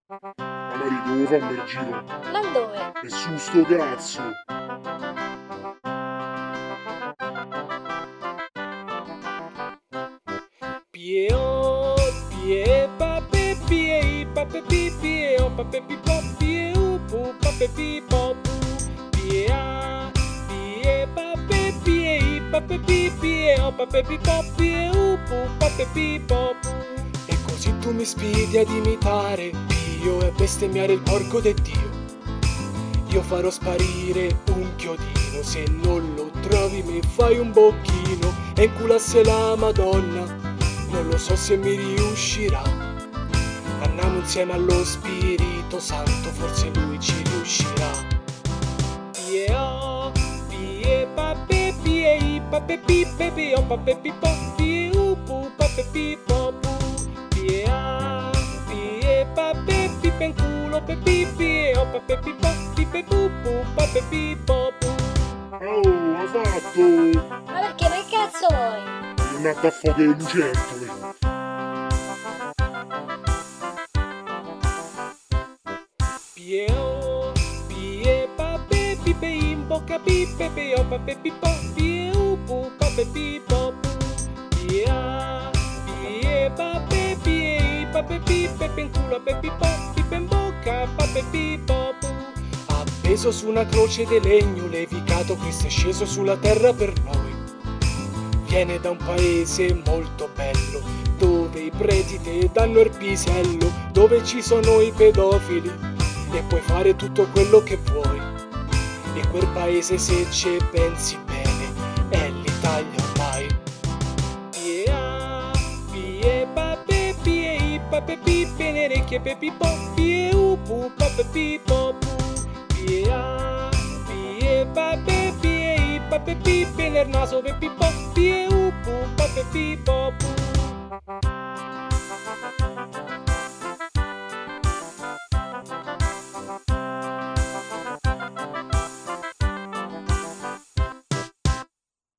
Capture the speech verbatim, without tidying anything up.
Ma marito, devo farmi il giro. Ma dove? E su sto cazzo. Pie-o, pie, pape, pie, pape, pi, pie-o, pape, pi, po, pie-u, pu, pape, pi, po, pu, pie-a, pie, pape, pie, pape, pi, pie-o, pape, pi, po, pie-u, pu, pape, pi, po, pu. E così tu mi sfidi ad imitare Pio e a bestemmiare il porco de Dio. Io farò sparire un chiodino, se non lo trovi mi fai un bocchino e inculasse la Madonna. Non lo so se mi riuscirà. Andiamo insieme allo Spirito Santo, forse lui ci riuscirà. Pie o, pie pape, pie i pape pi pepe o pape pi po, pie u pu pape pi po pu, pie a, pie pape pi penculo pe pi pie o pape pi po, pi pe pu pu pape pi po pu. Oh, hai fatto! Ma perché che cazzo vuoi? È nato a fuoco le lucertole. Pie o, pie pape pi pe in bocca pi pepe o pape pi po, pie u pu pape pi po pu, pie a, pie pape pie i pape pi pepe in culo pe pi po, pi pe in bocca pape pi po pu. Appeso su una croce di legno, levigato Cristo è sceso sulla terra per noi. Viene da un paese molto bello, dove i preti te danno il pisello, dove ci sono i pedofili e puoi fare tutto quello che vuoi. E quel paese, se ci pensi bene, è l'Italia ormai. Pie a, pie pape, pie i pape pi, pie orecchie pe pi po, pie u pu pape pi po pu, pie a, pie pape, pie i pape pi, pie nel naso pe pi po, pie u pu pape pi po pu.